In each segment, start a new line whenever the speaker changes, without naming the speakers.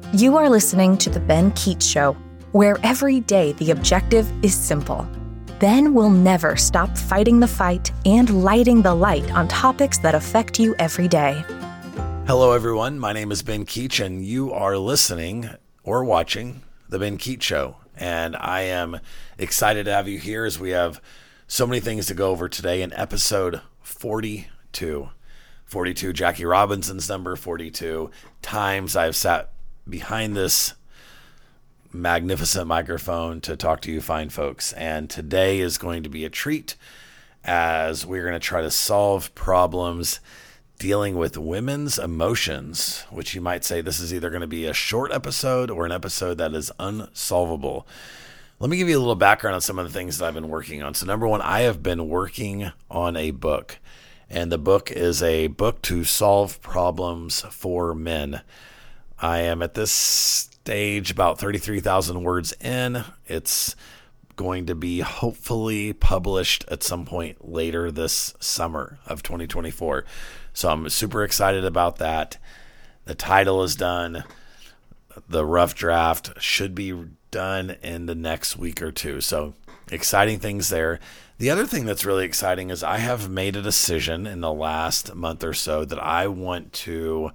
You are listening to The Ben Keats Show, where every day the objective is simple. Ben will never stop fighting the fight and lighting the light on topics that affect you every day.
Hello, everyone. My name is Ben Keats, and you are listening or watching The Ben Keats Show. And I am excited to have you here as we have so many things to go over today in episode 42. 42, Jackie Robinson's number 42. Times I've sat behind this magnificent microphone to talk to you fine folks. And today is going to be a treat as we're going to try to solve problems dealing with women's emotions, which you might say this is either going to be a short episode or an episode that is unsolvable. Let me give you a little background on some of the things that I've been working on. So number one, I have been working on a book, and the book is a book to solve problems for men. I am at this stage about 33,000 words in. It's going to be hopefully published at some point later this summer of 2024. So I'm super excited about that. The title is done. The rough draft should be done in the next week or two. So exciting things there. The other thing that's really exciting is I have made a decision in the last month or so that I want to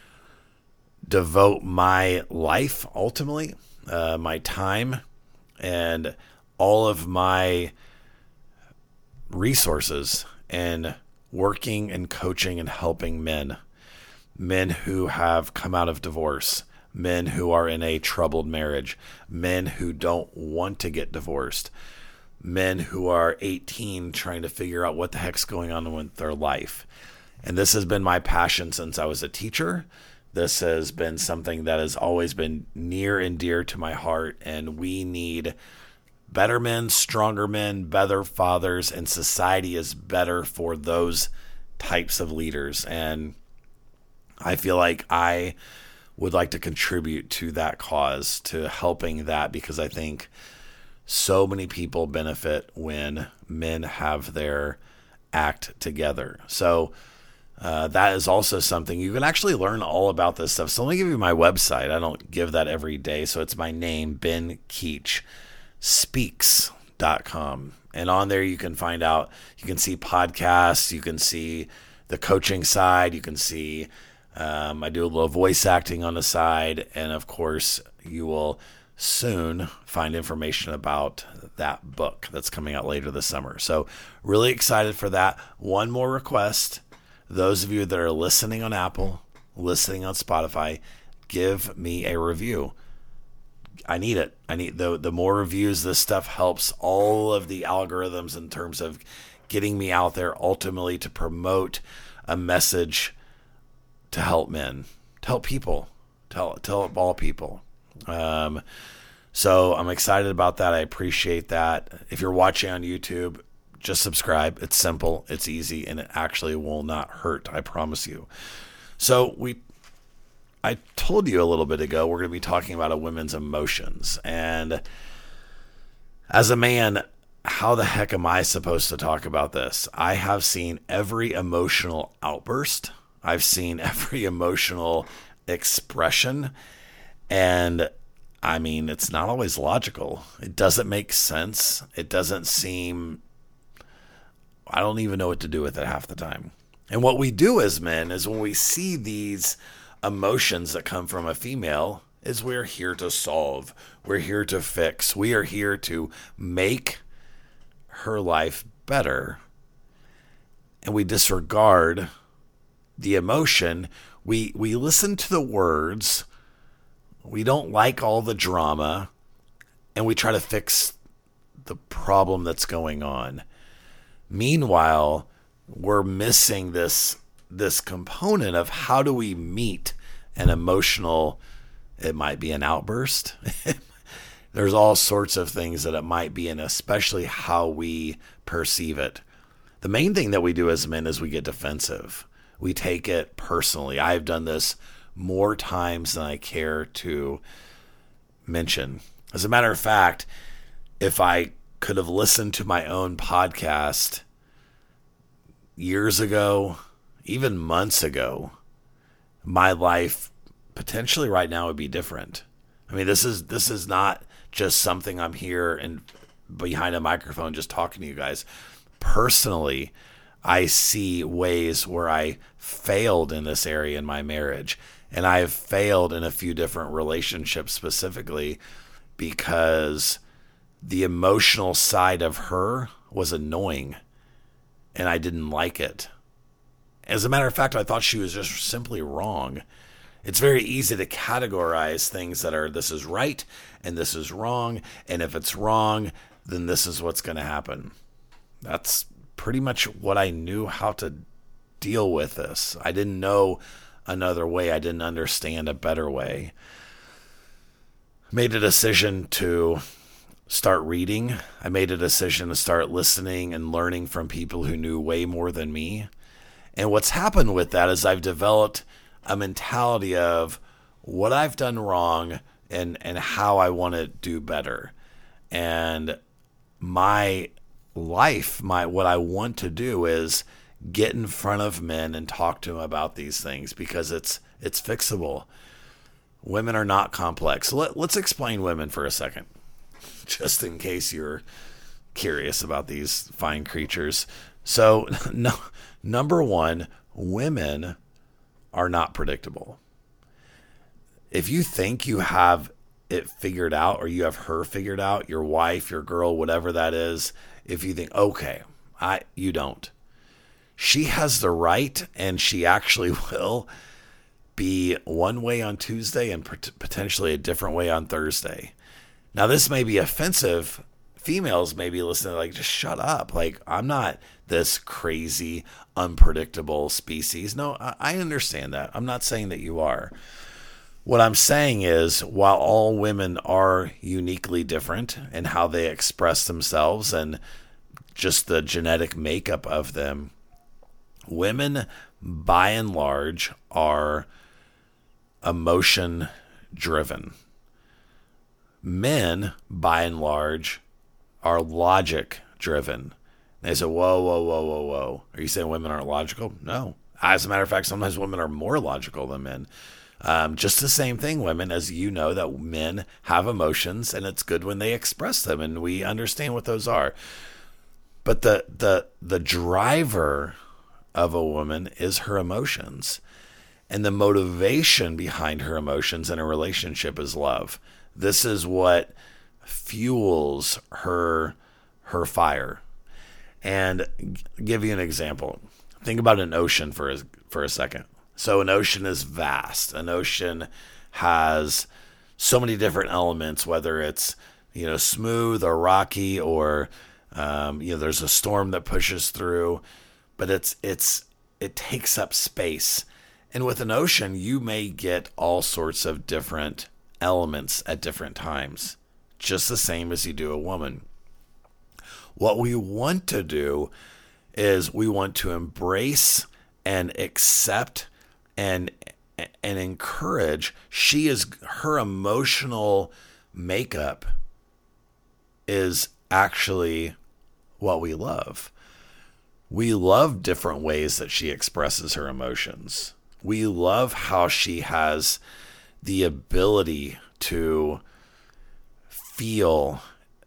devote my life, ultimately, my time, and all of my resources and working and coaching and helping men who have come out of divorce, men who are in a troubled marriage, men who don't want to get divorced, men who are 18 trying to figure out what the heck's going on with their life. And this has been my passion since I was a teacher. This has been something that has always been near and dear to my heart, and we need better men, stronger men, better fathers, and society is better for those types of leaders. And I feel like I would like to contribute to that cause, to helping that, because I think so many people benefit when men have their act together. So that is also something you can actually learn all about this stuff. So let me give you my website. I don't give that every day. So it's my name, Ben Keats, speaks.com. And on there, you can find out, you can see podcasts, you can see the coaching side, you can see, I do a little voice acting on the side. And of course, you will soon find information about that book that's coming out later this summer. So really excited for that. One more request. Those of you that are listening on Apple, listening on Spotify, give me a review. I need it. I need the more reviews. This stuff helps all of the algorithms in terms of getting me out there, ultimately to promote a message to help men, to help people, to help all people. So I'm excited about that. I appreciate that. If you're watching on YouTube, just subscribe. It's simple, it's easy, and it actually will not hurt. I promise you. So I told you a little bit ago, we're going to be talking about a women's emotions. And as a man, how the heck am I supposed to talk about this? I have seen every emotional outburst. I've seen every emotional expression. And I mean, it's not always logical. It doesn't make sense. It doesn't seem, I don't even know what to do with it half the time. And what we do as men is when we see these emotions that come from a female is we're here to solve. We're here to fix. We are here to make her life better. And we disregard the emotion. We listen to the words. We don't like all the drama. And we try to fix the problem that's going on. Meanwhile, we're missing this component of how do we meet an emotional, it might be an outburst. There's all sorts of things that it might be, and especially how we perceive it. The main thing that we do as men is we get defensive. We take it personally. I've done this more times than I care to mention. As a matter of fact, if I could have listened to my own podcast years ago, even months ago, my life potentially right now would be different. I mean, this is not just something I'm here and behind a microphone just talking to you guys. Personally, I see ways where I failed in this area in my marriage, and I have failed in a few different relationships specifically because the emotional side of her was annoying and I didn't like it. As a matter of fact, I thought she was just simply wrong. It's very easy to categorize things that are this is right and this is wrong, and if it's wrong, then this is what's going to happen. That's pretty much what I knew how to deal with this. I didn't know another way. I didn't understand a better way. Made a decision to start reading. I made a decision to start listening and learning from people who knew way more than me. And what's happened with that is I've developed a mentality of what I've done wrong and how I want to do better. And my life, what I want to do is get in front of men and talk to them about these things because it's fixable. Women are not complex. Let's explain women for a second, just in case you're curious about these fine creatures. So, number one, women are not predictable. If you think you have it figured out or you have her figured out, your wife, your girl, whatever that is, if you think, okay, you don't. She has the right, and she actually will be one way on Tuesday and potentially a different way on Thursday. Now, this may be offensive. Females may be listening like, just shut up. Like, I'm not this crazy, unpredictable species. No, I understand that. I'm not saying that you are. What I'm saying is, while all women are uniquely different in how they express themselves and just the genetic makeup of them, women, by and large, are emotion-driven. Men, by and large, are logic-driven. They say, whoa. Are you saying women aren't logical? No. As a matter of fact, sometimes women are more logical than men. Just the same thing, women, as you know, that men have emotions, and it's good when they express them, and we understand what those are. But the driver of a woman is her emotions, and the motivation behind her emotions in a relationship is love. This is what fuels her fire. And give you an example. Think about an ocean for a second. So an ocean is vast. An ocean has so many different elements, whether it's smooth or rocky or there's a storm that pushes through, but it takes up space. And with an ocean, you may get all sorts of different elements at different times, just the same as you do a woman. What we want to do is we want to embrace and accept and encourage. Her emotional makeup is actually what we love. We love different ways that she expresses her emotions. We love how she has the ability to feel,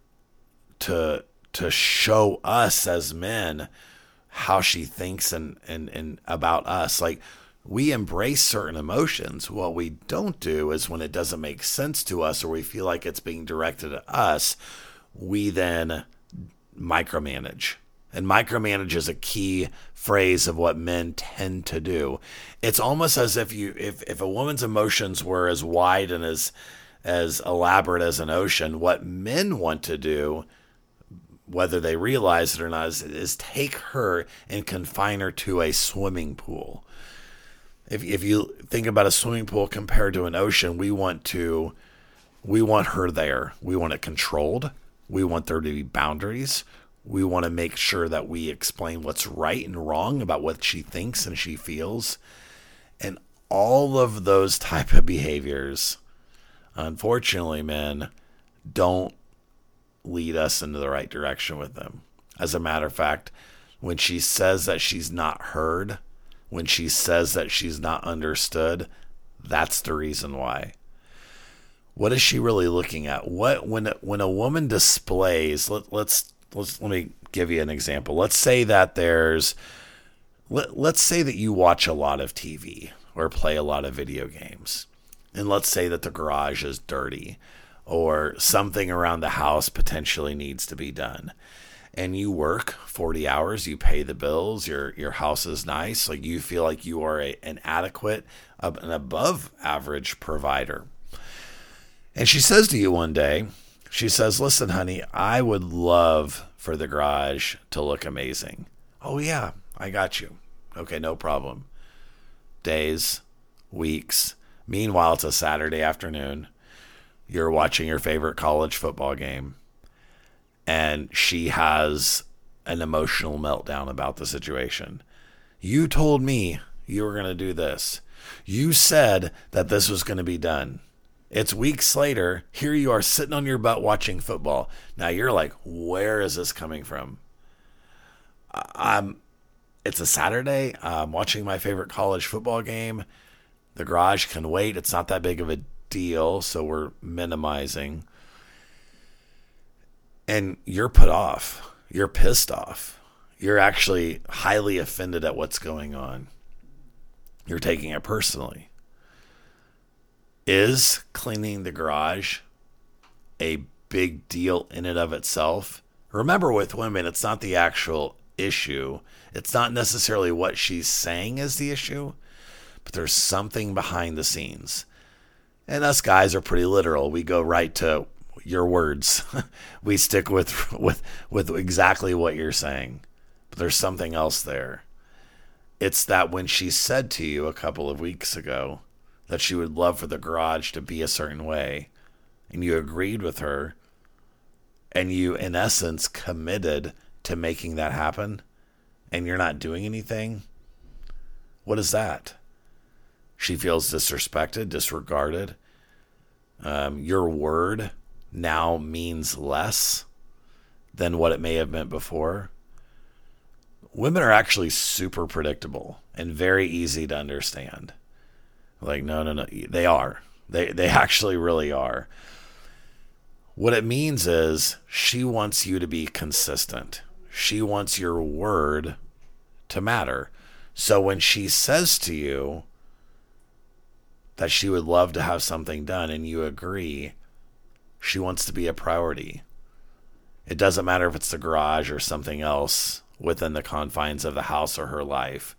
to show us as men how she thinks and about us. Like, we embrace certain emotions. What we don't do is when it doesn't make sense to us or we feel like it's being directed at us, we then micromanage. And micromanage is a key phrase of what men tend to do. It's almost as if if a woman's emotions were as wide and as elaborate as an ocean, what men want to do, whether they realize it or not, is take her and confine her to a swimming pool. If you think about a swimming pool compared to an ocean, we want her there. We want it controlled. We want there to be boundaries. We want to make sure that we explain what's right and wrong about what she thinks and she feels. And all of those type of behaviors, unfortunately, men don't lead us into the right direction with them. As a matter of fact, when she says that she's not heard, when she says that she's not understood, That's the reason why. What is she really looking at? When a woman displays, let me give you an example. Let's say that let's say that you watch a lot of TV or play a lot of video games. And let's say that the garage is dirty or something around the house potentially needs to be done. And you work 40 hours, you pay the bills, your house is nice, like you feel like you are an adequate, an above average provider. And she says to you one day, she says, listen, honey, I would love for the garage to look amazing. Oh yeah, I got you. Okay, no problem. Days, weeks. Meanwhile, it's a Saturday afternoon. You're watching your favorite college football game. And she has an emotional meltdown about the situation. You told me you were going to do this. You said that this was going to be done. It's weeks later. Here you are sitting on your butt watching football. Now you're like, where is this coming from? It's a Saturday. I'm watching my favorite college football game. The garage can wait. It's not that big of a deal, so we're minimizing. And you're put off. You're pissed off. You're actually highly offended at what's going on. You're taking it personally. Is cleaning the garage a big deal in and of itself? Remember, with women, it's not the actual issue. It's not necessarily what she's saying is the issue, but there's something behind the scenes. And us guys are pretty literal. We go right to your words. We stick with exactly what you're saying. But there's something else there. It's that when she said to you a couple of weeks ago that she would love for the garage to be a certain way, and you agreed with her, and you, in essence, committed to making that happen, and you're not doing anything, what is that? She feels disrespected, disregarded. Your word now means less than what it may have meant before. Women are actually super predictable and very easy to understand. Like, no. They are. They actually really are. What it means is she wants you to be consistent. She wants your word to matter. So when she says to you that she would love to have something done and you agree, she wants to be a priority. It doesn't matter if it's the garage or something else within the confines of the house or her life.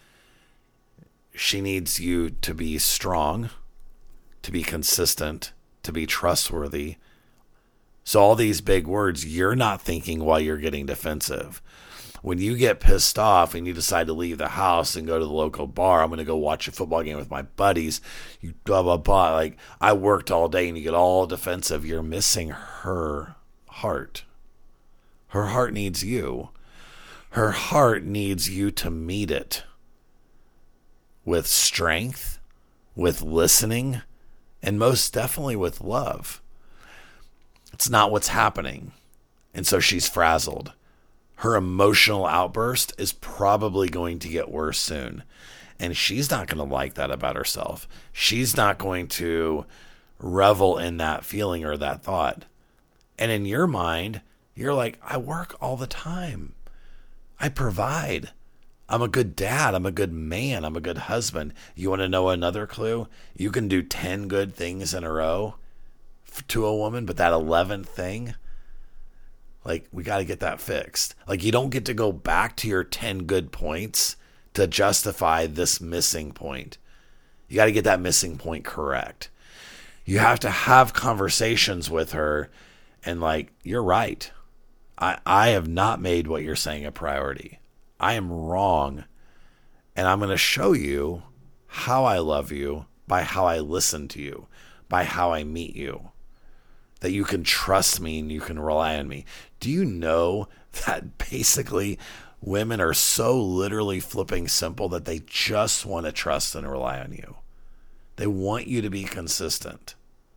She needs you to be strong, to be consistent, to be trustworthy. So all these big words, you're not thinking while you're getting defensive. When you get pissed off and you decide to leave the house and go to the local bar, I'm going to go watch a football game with my buddies, you blah, blah, blah. Like, I worked all day and you get all defensive. You're missing her heart. Her heart needs you. Her heart needs you to meet it with strength, with listening, and most definitely with love. It's not what's happening. And so she's frazzled. Her emotional outburst is probably going to get worse soon. And she's not going to like that about herself. She's not going to revel in that feeling or that thought. And in your mind, you're like, I work all the time. I provide. I'm a good dad. I'm a good man. I'm a good husband. You want to know another clue? You can do 10 good things in a row to a woman, but that 11th thing, like, we got to get that fixed. Like, you don't get to go back to your 10 good points to justify this missing point. You got to get that missing point correct. You have to have conversations with her and, like, you're right. I have not made what you're saying a priority. I am wrong. And I'm going to show you how I love you by how I listen to you, by how I meet you. That you can trust me and you can rely on me. Do you know that basically women are so literally flipping simple that they just want to trust and rely on you? They want you to be consistent.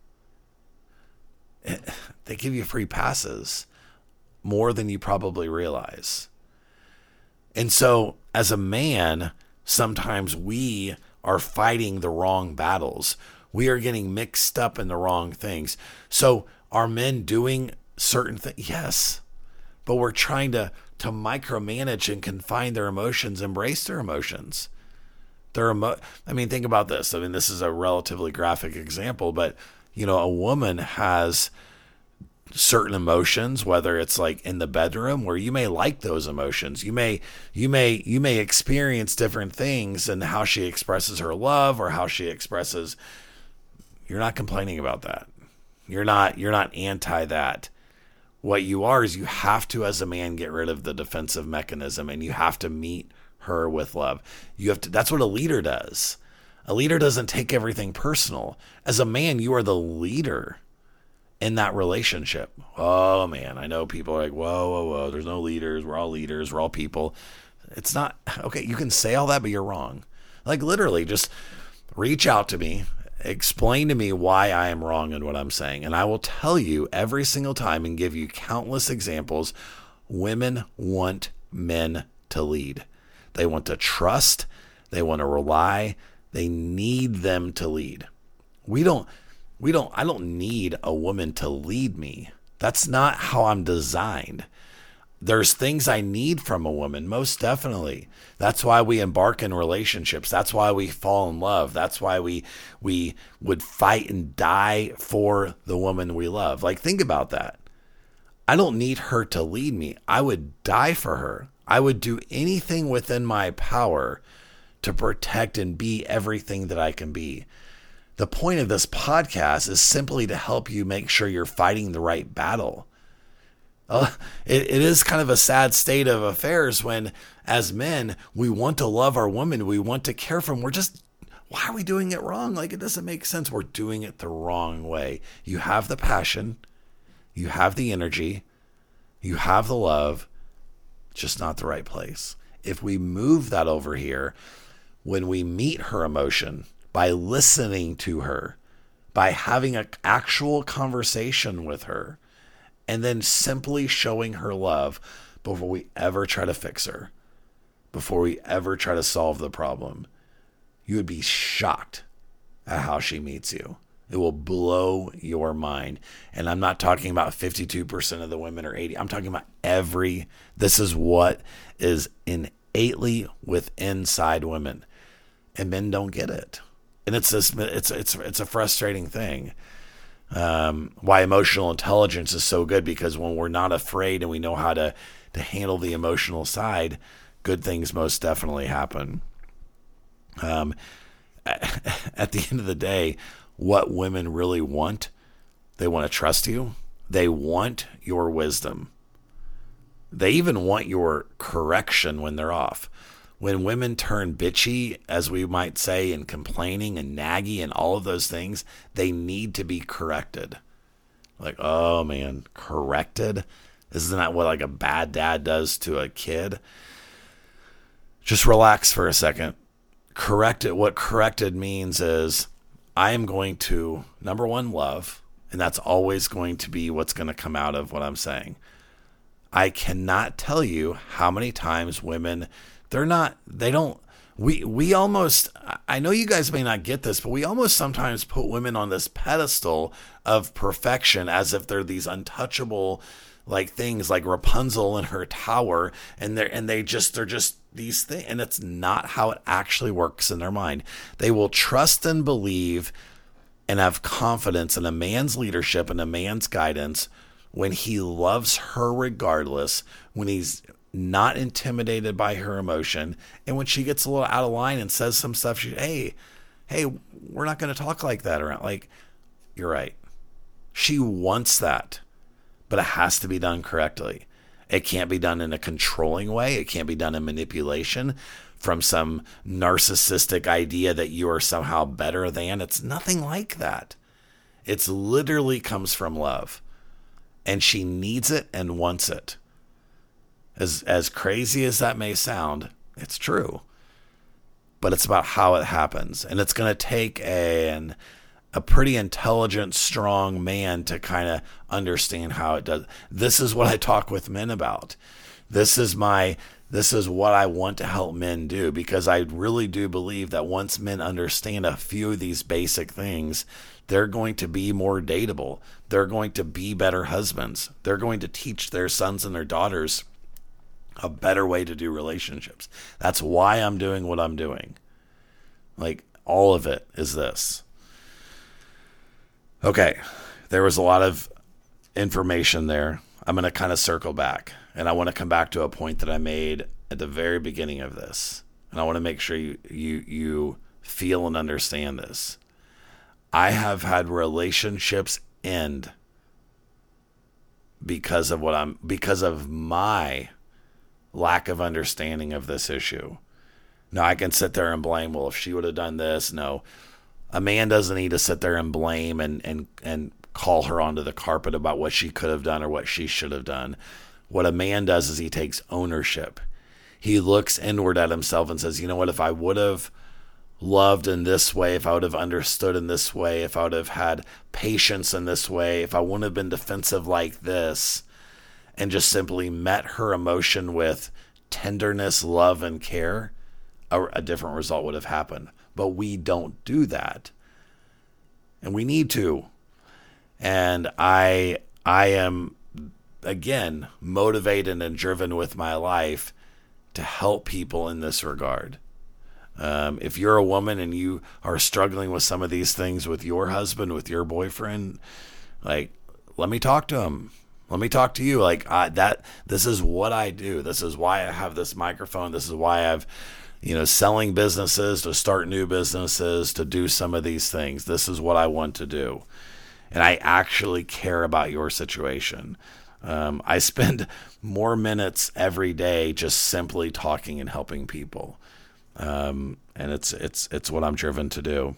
They give you free passes more than you probably realize. And so as a man, sometimes we are fighting the wrong battles. We are getting mixed up in the wrong things. So are men doing certain things? Yes. But we're trying to micromanage and confine their emotions, embrace their emotions. Think about this. This is a relatively graphic example, but a woman has certain emotions, whether it's like in the bedroom where you may like those emotions. You may experience different things and how she expresses her love or how she expresses. You're not complaining about that. You're not anti that. What you are is you have to, as a man, get rid of the defensive mechanism, and you have to meet her with love. That's what a leader does. A leader doesn't take everything personal. As a man, you are the leader in that relationship. Oh man, I know people are like, whoa, there's no leaders. We're all leaders. We're all people. It's not, okay, you can say all that, but you're wrong. Like literally just reach out to me. Explain to me why I am wrong in what I'm saying. And I will tell you every single time and give you countless examples. Women want men to lead. They want to trust. They want to rely. They need them to lead. I don't need a woman to lead me. That's not how I'm designed. There's things I need from a woman, most definitely. That's why we embark in relationships. That's why we fall in love. That's why we would fight and die for the woman we love. Like, think about that. I don't need her to lead me. I would die for her. I would do anything within my power to protect and be everything that I can be. The point of this podcast is simply to help you make sure you're fighting the right battle. It is kind of a sad state of affairs when, as men, we want to love our women. We want to care for them. Why are we doing it wrong? Like, it doesn't make sense. We're doing it the wrong way. You have the passion. You have the energy. You have the love. Just not the right place. If we move that over here, when we meet her emotion, by listening to her, by having an actual conversation with her, and then simply showing her love before we ever try to fix her, before we ever try to solve the problem, you would be shocked at how she meets you. It will blow your mind. And I'm not talking about 52% of the women or 80%. I'm talking about this is what is innately inside women. And men don't get it. And it's a frustrating thing. Why emotional intelligence is so good, because when we're not afraid and we know how to handle the emotional side, good things most definitely happen. At the end of the day, what women really want, they want to trust you. They want your wisdom. They even want your correction when they're off. When women turn bitchy, as we might say, and complaining and naggy and all of those things, they need to be corrected. Like, oh man, corrected? Isn't that what like a bad dad does to a kid? Just relax for a second. What corrected means is I am going to, number one, love, and that's always going to be what's going to come out of what I'm saying. I cannot tell you how many times women, we almost, I know you guys may not get this, but we almost sometimes put women on this pedestal of perfection as if they're these untouchable like things like Rapunzel in her tower, and they're just these things, and it's not how it actually works in their mind. They will trust and believe and have confidence in a man's leadership and a man's guidance when he loves her regardless, when he's not intimidated by her emotion, and when she gets a little out of line and says some stuff, hey, we're not going to talk like that around. Like, you're right. She wants that, but it has to be done correctly. It can't be done in a controlling way. It can't be done in manipulation from some narcissistic idea that you are somehow better than. It's nothing like that. It's literally comes from love, and she needs it and wants it. As crazy as that may sound, it's true. But it's about how it happens. And it's going to take a pretty intelligent, strong man to kind of understand how it does. This is what I talk with men about. This is my This is what I want to help men do, because I really do believe that once men understand a few of these basic things, they're going to be more dateable. They're going to be better husbands. They're going to teach their sons and their daughters a better way to do relationships. That's why I'm doing what I'm doing. Like, all of it is this. Okay, there was a lot of information there. I'm going to kind of circle back, and I want to come back to a point that I made at the very beginning of this. And I want to make sure you feel and understand this. I have had relationships end because of my lack of understanding of this issue. Now, I can sit there and blame, well, if she would have done this. No, a man doesn't need to sit there and blame and call her onto the carpet about what she could have done or what she should have done. What a man does is he takes ownership. He looks inward at himself and says, you know what, if I would have loved in this way, if I would have understood in this way, if I would have had patience in this way, if I wouldn't have been defensive like this, and just simply met her emotion with tenderness, love, and care, a different result would have happened. But we don't do that. And we need to. And I am, again, motivated and driven with my life to help people in this regard. If you're a woman and you are struggling with some of these things with your husband, with your boyfriend, like, let me talk to him. Let me talk to you. Like, this is what I do. This is why I have this microphone. This is why I've, selling businesses, to start new businesses, to do some of these things. This is what I want to do. And I actually care about your situation. I spend more minutes every day just simply talking and helping people. And it's what I'm driven to do.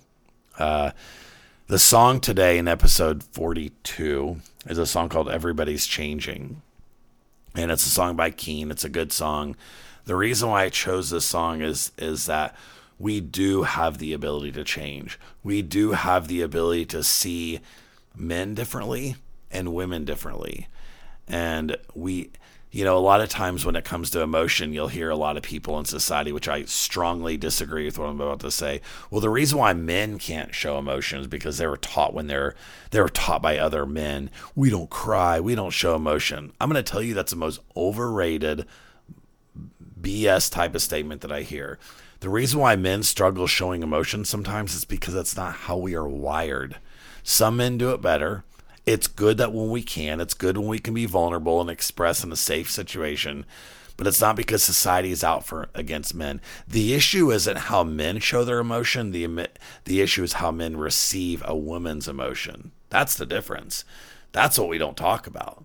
The song today in episode 42 is a song called Everybody's Changing. And it's a song by Keen. It's a good song. The reason why I chose this song is that we do have the ability to change. We do have the ability to see men differently and women differently. And a lot of times when it comes to emotion, you'll hear a lot of people in society, which I strongly disagree with what I'm about to say. Well, the reason why men can't show emotion is because they were taught they were taught by other men. We don't cry. We don't show emotion. I'm going to tell you that's the most overrated BS type of statement that I hear. The reason why men struggle showing emotion sometimes is because that's not how we are wired. Some men do it better. It's good that when we can, it's good when we can be vulnerable and express in a safe situation, but it's not because society is out against men. The issue isn't how men show their emotion. The issue is how men receive a woman's emotion. That's the difference. That's what we don't talk about.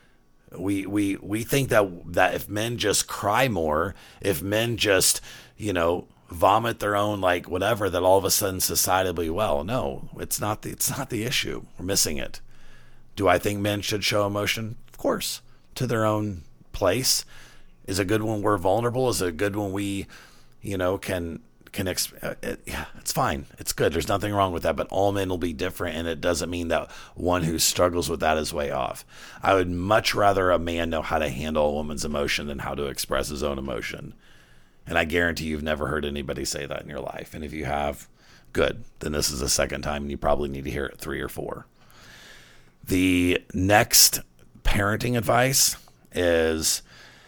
We think that if men just cry more, if men just, vomit their own, like, whatever, that all of a sudden society will be well. No, it's not the issue. We're missing it. Do I think men should show emotion? Of course, to their own place. Is it good when we're vulnerable? Is it good when we, can yeah, it's fine. It's good. There's nothing wrong with that, but all men will be different, and it doesn't mean that one who struggles with that is way off. I would much rather a man know how to handle a woman's emotion than how to express his own emotion. And I guarantee you've never heard anybody say that in your life. And if you have, good. Then this is the second time, and you probably need to hear it 3 or 4. The next parenting advice is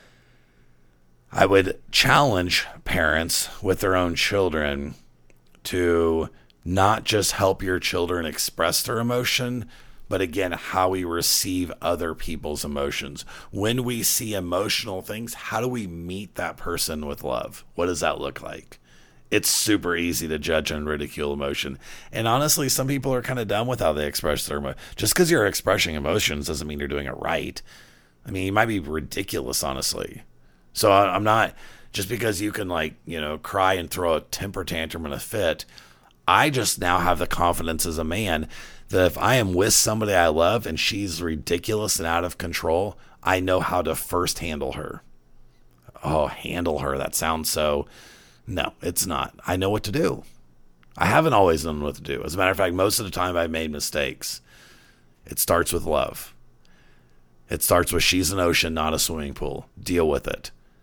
I would challenge parents with their own children to not just help your children express their emotion, but again, how we receive other people's emotions. When we see emotional things, how do we meet that person with love? What does that look like? It's super easy to judge and ridicule emotion. And honestly, some people are kind of dumb with how they express their emotion. Just because you're expressing emotions doesn't mean you're doing it right. I mean, you might be ridiculous, honestly. So I'm not, just because you can cry and throw a temper tantrum in a fit, I just now have the confidence as a man that if I am with somebody I love and she's ridiculous and out of control, I know how to first handle her. Oh, handle her. That sounds so... No, it's not. I know what to do. I haven't always known what to do. As a matter of fact, most of the time I've made mistakes. It starts with love. It starts with she's an ocean, not a swimming pool. Deal with it.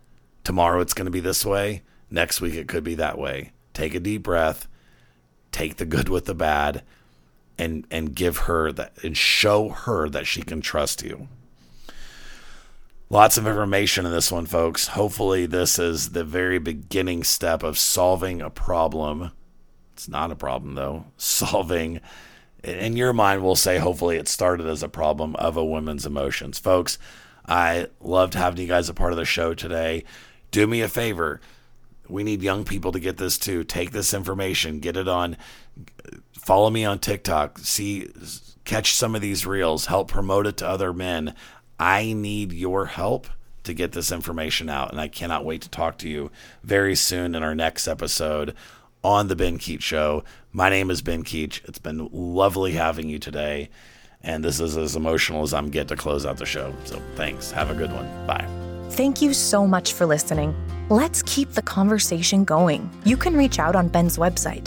Tomorrow it's going to be this way. Next week it could be that way. Take a deep breath, take the good with the bad, and give her that, and show her that she can trust you. Lots of information in this one, folks. Hopefully this is the very beginning step of solving a problem. It's not a problem, though. Solving, in your mind, we'll say hopefully it started as a problem of a woman's emotions. Folks, I loved having you guys a part of the show today. Do me a favor. We need young people to get this too. Take this information, get it on. Follow me on TikTok. Catch some of these reels. Help promote it to other men. I need your help to get this information out, and I cannot wait to talk to you very soon in our next episode on The Ben Keach Show. My name is Ben Keach. It's been lovely having you today, and this is as emotional as I'm getting to close out the show. So thanks. Have a good one. Bye.
Thank you so much for listening. Let's keep the conversation going. You can reach out on Ben's website,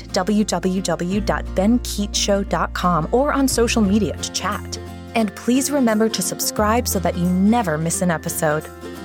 www.benkeachshow.com, or on social media to chat. And please remember to subscribe so that you never miss an episode.